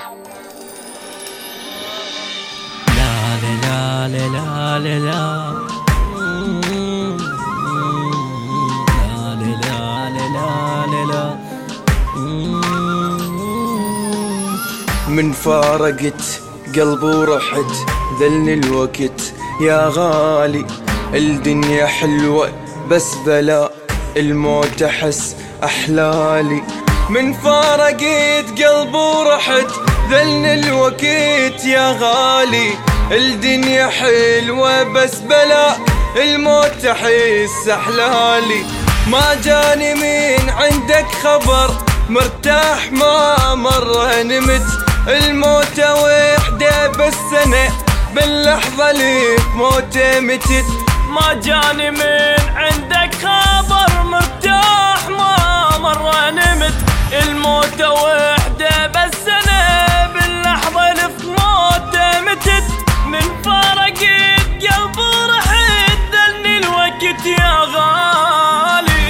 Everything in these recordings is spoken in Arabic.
لا لا لا لا لا من فارقت قلبي ورحت ذلني الوقت يا غالي. الدنيا حلوة بس بلا الموت أحس أحلالي. من فارقت قلبي ورحت ذلني الوقت يا غالي. الدنيا حلوة بس بلا الموت أحس أحلالي. ما جاني من عندك خبر مرتاح ما مرة نمت. الموت وحدة بالسنة باللحظة اللي موته متت. ما جاني من عندك خبر مرتاح ما مرة نمت. الموت وحدة بالسنة باللحظة اللي موته متت. من فارقت قلبي رحت ذلني الوقت يا غالي.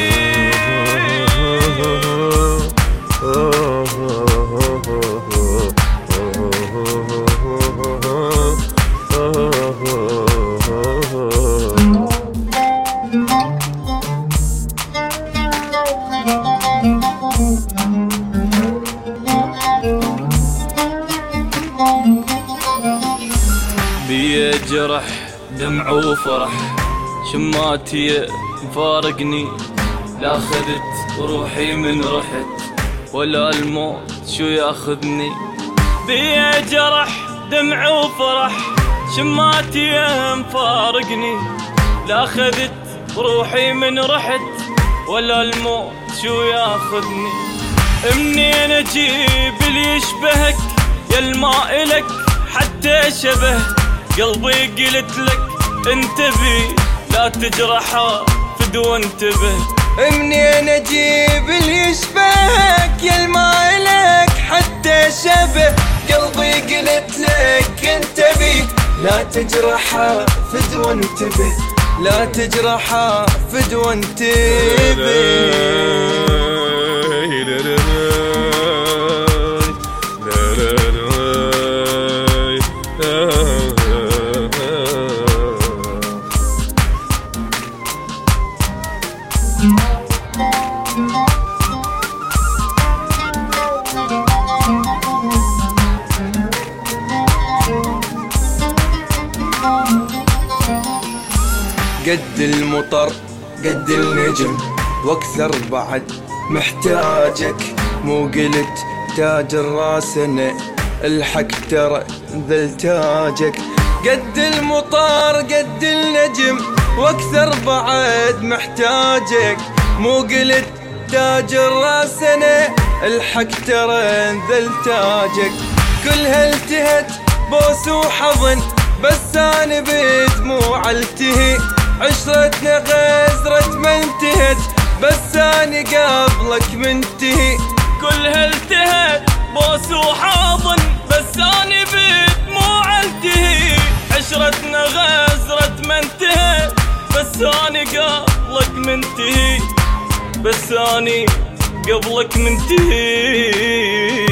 بيا جرح دمع وفرح شماتي مفارقني. لا خذت روحي من رحت ولا الموت شو ياخذني. بيا جرح دمع وفرح شماتي مفارقني. لا خذت روحي من رحت ولا الموت شو ياخذني. منين اجيب اللي يشبهك يا الماء لك حتى شبه قلبي. قلت لك انتبه لا تجرحه فدوى انتبه. منين اجيب اللي يشبهك يا الماء لك حتى شبه قلبي. قلت لك انتبه لا تجرحه فدوى انتبه. لا تجرحه فدوى انتبه. قد المطر قد النجم واكثر بعد محتاجك. مو قلت تاج الراس انا الحق ترى ذل تاجك. قد المطر قد النجم واكثر بعد محتاجك. مو قلت تاج الراس انا الحق ترى ذل تاجك. كلها التهت بوس وحضن بس انا بدموع التهي. عشرتنا غزرت ما انتهت بس انا قبلك منتهي. كلها التهت بوس وحاضن بس انا بدموع التهي. عشرتنا غزرت ما انتهت بس انا قبلك منتهي. بس انا قبلك منتهي.